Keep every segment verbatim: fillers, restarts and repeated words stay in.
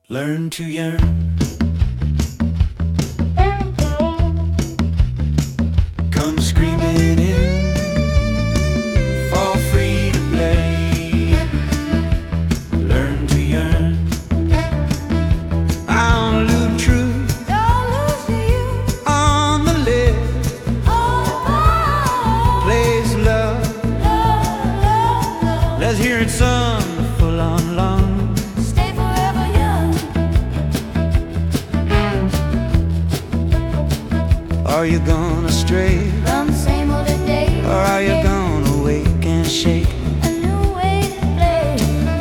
Learn to yearn. Come screaming in, fall free to play. Learn to yearn. I'll lose truth on the list. Plays love. Let's hear it sung full on long. Are you gonna stray From the same old day, or are you gonna wake and shake? a new way to play.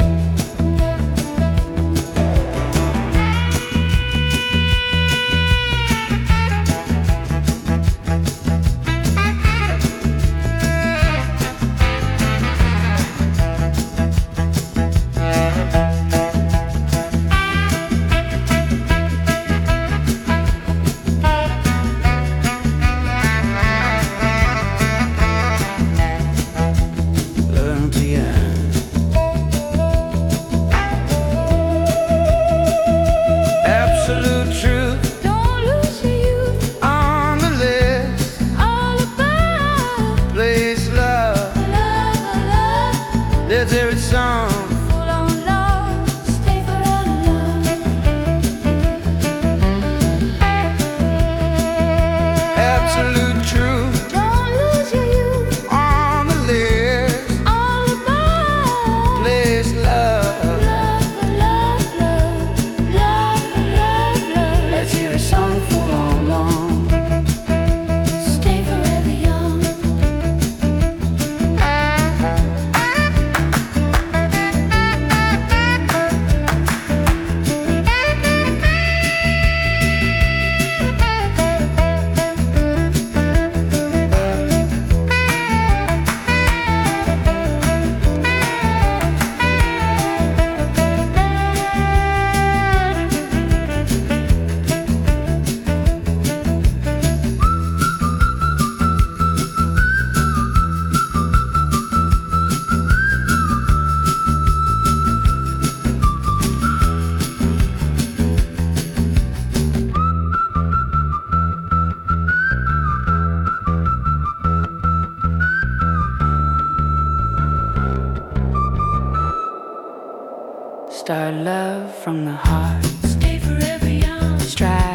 Absolute truth, Don't lose your youth. on the list. All about Plays love. love, love, Let's hear it song. full on love. Stay forever, love. Absolute truth, Don't lose your youth. on the list. All about Plays love. love, love, love, love, love, love. Let's hear a song full on long. Stay forever young. Start love from the heart. Stay forever young. Strive